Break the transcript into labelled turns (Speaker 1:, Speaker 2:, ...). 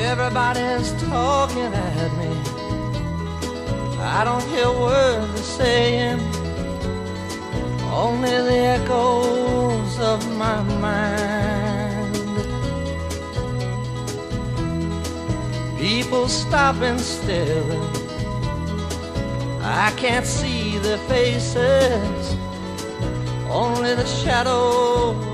Speaker 1: Everybody's talking at me. I don't hear words they're saying, only the echoes of my mind. People stop and stare. I can't see their faces, only the shadows